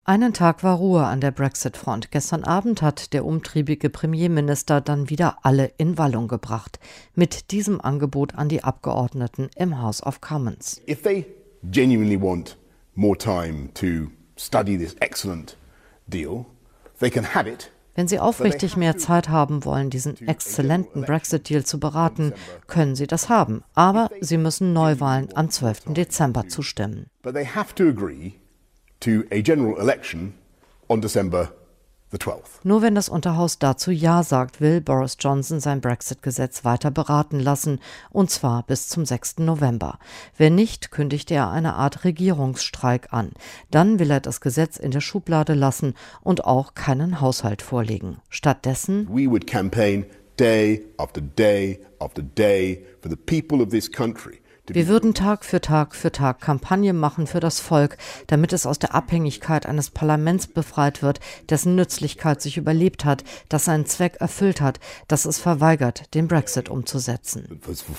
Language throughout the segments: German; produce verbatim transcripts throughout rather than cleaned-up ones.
Einen Tag war Ruhe an der Brexit-Front. Gestern Abend hat der umtriebige Premierminister dann wieder alle in Wallung gebracht. Mit diesem Angebot an die Abgeordneten im House of Commons. If they genuinely want more time to study this excellent deal, they can have it. Wenn Sie aufrichtig mehr Zeit haben wollen, diesen exzellenten Brexit-Deal zu beraten, können Sie das haben. Aber Sie müssen Neuwahlen am zwölften Dezember zustimmen. But they have to agree to a general election on December the twelfth. Nur wenn das Unterhaus dazu Ja sagt, will Boris Johnson sein Brexit-Gesetz weiter beraten lassen, und zwar bis zum sechsten November. Wenn nicht, kündigt er eine Art Regierungsstreik an. Dann will er das Gesetz in der Schublade lassen und auch keinen Haushalt vorlegen. Stattdessen We would campaign day after day after day for the people of this country. Wir würden Tag für Tag für Tag Kampagne machen für das Volk, damit es aus der Abhängigkeit eines Parlaments befreit wird, dessen Nützlichkeit sich überlebt hat, das seinen Zweck erfüllt hat, das es verweigert, den Brexit umzusetzen.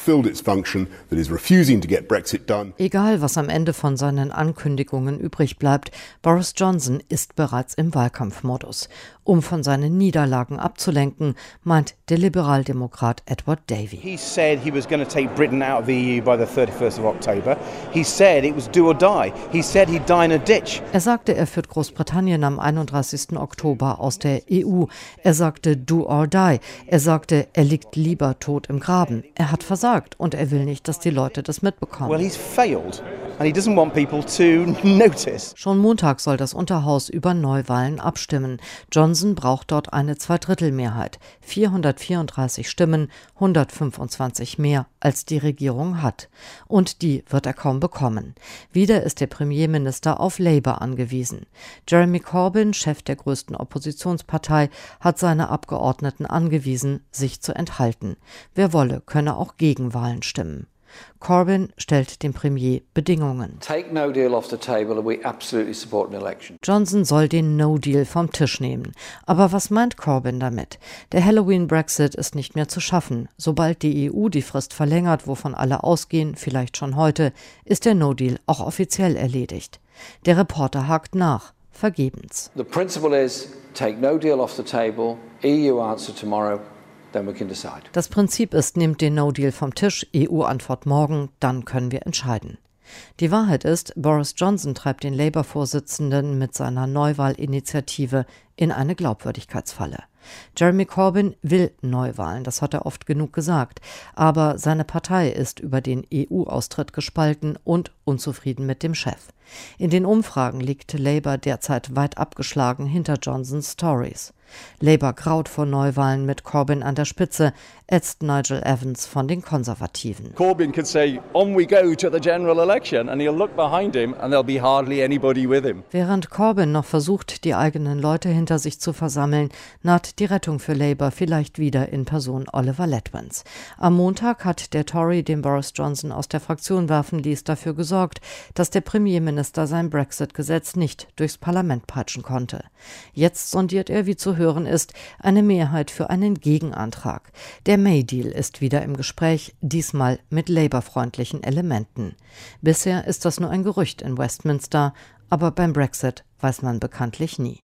Egal, was am Ende von seinen Ankündigungen übrig bleibt, Boris Johnson ist bereits im Wahlkampfmodus. Um von seinen Niederlagen abzulenken, meint der Liberaldemokrat Edward Davey. He said he was going to take Britain out of the E U by the thirty-first of October. He said it was do or die. He said he'd die in a ditch. Er sagte, er führt Großbritannien am einunddreißigsten Oktober aus der E U. Er sagte do or die. Er sagte, er liegt lieber tot im Graben. Er hat versagt und er will nicht, dass die Leute das mitbekommen. Well, he's failed. And he doesn't want people to notice. Schon Montag soll das Unterhaus über Neuwahlen abstimmen. Johnson braucht dort eine Zweidrittelmehrheit. vierhundertvierunddreißig Stimmen, hundertfünfundzwanzig mehr, als die Regierung hat. Und die wird er kaum bekommen. Wieder ist der Premierminister auf Labour angewiesen. Jeremy Corbyn, Chef der größten Oppositionspartei, hat seine Abgeordneten angewiesen, sich zu enthalten. Wer wolle, könne auch gegen Wahlen stimmen. Corbyn stellt dem Premier Bedingungen. Take no deal off the table and we absolutely support an election. Johnson soll den No-Deal vom Tisch nehmen. Aber was meint Corbyn damit? Der Halloween-Brexit ist nicht mehr zu schaffen. Sobald die E U die Frist verlängert, wovon alle ausgehen, vielleicht schon heute, ist der No-Deal auch offiziell erledigt. Der Reporter hakt nach. Vergebens. The principle is take no deal off the table, E U answer tomorrow. Das Prinzip ist, nehmt den No-Deal vom Tisch, E U-Antwort morgen, dann können wir entscheiden. Die Wahrheit ist, Boris Johnson treibt den Labour-Vorsitzenden mit seiner Neuwahlinitiative in eine Glaubwürdigkeitsfalle. Jeremy Corbyn will Neuwahlen, das hat er oft genug gesagt, aber seine Partei ist über den E U-Austritt gespalten und unzufrieden mit dem Chef. In den Umfragen liegt Labour derzeit weit abgeschlagen hinter Johnsons Tories. Labour graut vor Neuwahlen mit Corbyn an der Spitze, ätzt Nigel Evans von den Konservativen. Corbyn could say, on we go to the general election, and he'll look behind him and there'll be hardly anybody with him. Während Corbyn noch versucht, die eigenen Leute hinter sich zu versammeln, naht die Rettung für Labour vielleicht wieder in Person Oliver Letwins. Am Montag hat der Tory, den Boris Johnson aus der Fraktion werfen ließ, dafür gesorgt, dass der Premierminister sein Brexit-Gesetz nicht durchs Parlament peitschen konnte. Jetzt sondiert er, wie zu hören ist, eine Mehrheit für einen Gegenantrag. Der May-Deal ist wieder im Gespräch, diesmal mit Labour-freundlichen Elementen. Bisher ist das nur ein Gerücht in Westminster, aber beim Brexit weiß man bekanntlich nie.